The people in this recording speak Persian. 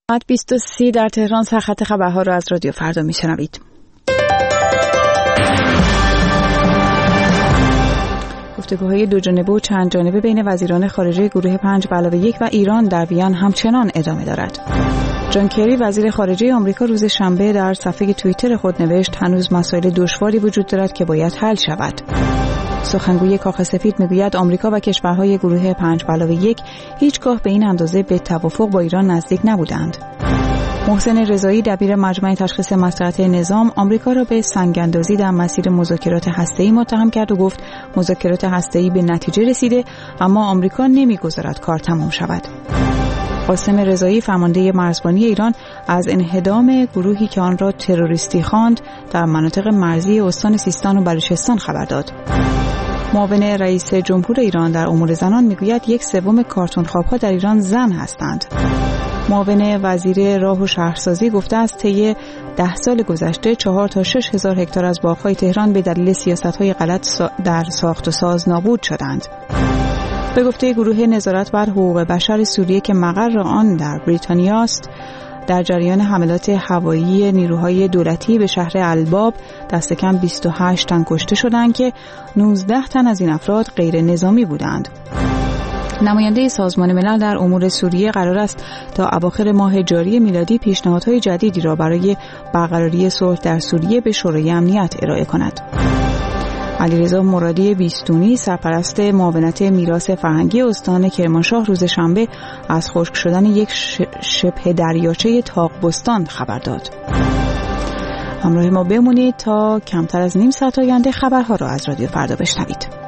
ساعت 20:30 در تهران سرخط خبرها را از رادیو فردا میشنوید. گفتگوهای دو جانبه و چند جانبه بین وزیران خارجه گروه 5+1 و ایران در وین همچنان ادامه دارد. جان کری وزیر خارجه آمریکا روز شنبه در صفحه توییتر خود نوشت هنوز مسائل دشواری وجود دارد که باید حل شود. سخنگوی کاخ سفید میگوید آمریکا و کشورهای گروه 5+1 هیچگاه به این اندازه به توافق با ایران نزدیک نبودند. محسن رضایی دبیر مجمع تشخیص مصلحت نظام آمریکا را به سنگ‌اندازی در مسیر مذاکرات هسته‌ای متهم کرد و گفت مذاکرات هسته‌ای به نتیجه رسیده اما آمریکا نمیگذارد کار تمام شود. قاسم رضایی فرمانده مرزبانی ایران از انهدام گروهی که آن را تروریستی خواند در مناطق مرزی استان سیستان و بلوچستان خبر داد. معاون رئیس جمهور ایران در امور زنان میگوید 1/3 کارتون خواب‌ها در ایران زن هستند. معاون وزیر راه و شهرسازی گفته است طی 10 سال گذشته 4 تا 6 هزار هکتار از باغ‌های تهران به دلیل سیاست‌های غلط در ساخت و ساز نابود شدند. به گفته گروه نظارت بر حقوق بشر سوریه که مقر آن در بریتانیا است، در جریان حملات هوایی نیروهای دولتی به شهر الباب دست کم 28 تن کشته شدند که 19 تن از این افراد غیر نظامی بودند. نماینده سازمان ملل در امور سوریه قرار است تا اواخر ماه جاری میلادی پیشنهادهای جدیدی را برای برقراری صلح در سوریه به شورای امنیت ارائه کند. علیرضا مرادی بیستونی سرپرست معاونت میراث فرهنگی استان کرمانشاه روز شنبه از خشک شدن یک شبه دریاچه تاق‌بستان خبر داد. همراه ما بمونید تا کمتر از نیم ساعت آینده خبرها را از رادیو فردا بشنوید.